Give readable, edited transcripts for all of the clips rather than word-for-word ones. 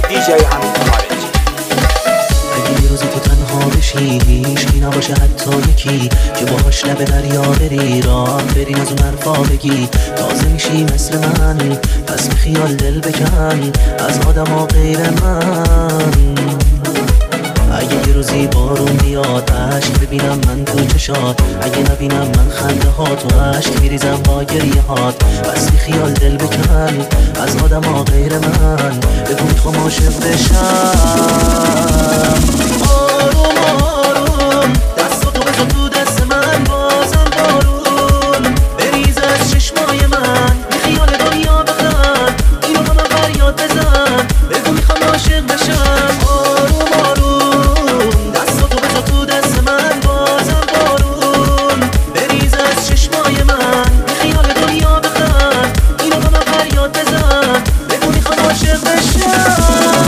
DJ حمید خارجی. اگه یه روزی تو تنها بشی هیچکی نباشه حتی یکی که باهاش لب دریا بری راه برین از اون حرفا بگی تازه میشی مثل من پس خیال دل بکن از آدما غیر من. اگه یه روزی بارون بیاد عشق ببینم من تو چشات اگه نبینم من خنده ها تو عشق میریزم با گریه هات پس خیال دل بکن از آدما غیر من بگو میخوام عاشق بشم. آروم آروم دستاتو بذار تو دست من بازم بارون بریز از چشمای من بی خیال دنیا بخن اینو با من فریاد بزن بگو میخوام عاشق بشم. آروم آروم دستاتو بذار تو دست من بازم بارون بریز از چشمای من بی خیال دنیا بخن اینو با من فریاد بزن بگو میخوام عاشق بشم.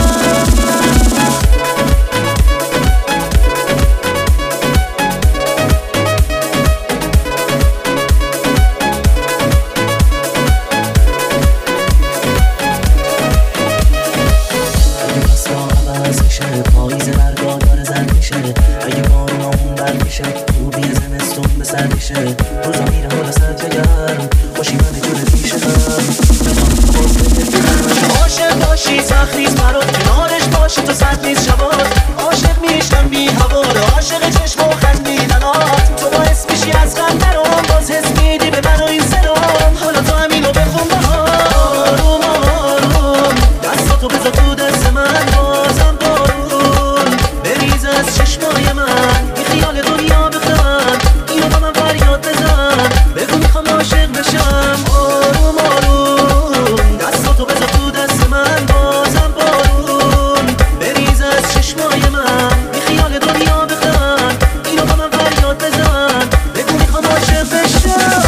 پاییز برگا داره زرد میشه اگه بارونامون برد میشه خوبی زمستون به سر میشه روزا میره حالا سرد گرم خوشی من جور پیشه هم عاشق باشی سخت نیست برات کنارش باشی تو سخت نیست شبات عاشق میشم بی هوار عاشق چشم و خندیدنات تو باعث میشی از غم برام باز حس میدی به من و این سرام حالا تو همینو بخون بهار. آروم آروم دستاتو بذار تو دست من بازم چشمای من بی خیال دنیا بخن اینو با من فریاد بزن بگو میخوام عاشق بشم. آروم آروم دستاتو بذار تو دست من بازم بارون بریز از چشمای من بی خیال دنیا بخن اینو با من فریاد بزن بگو میخوام عاشق بشم.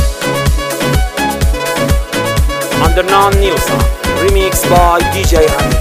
Under Non New Song, remixed by DJ Hamid.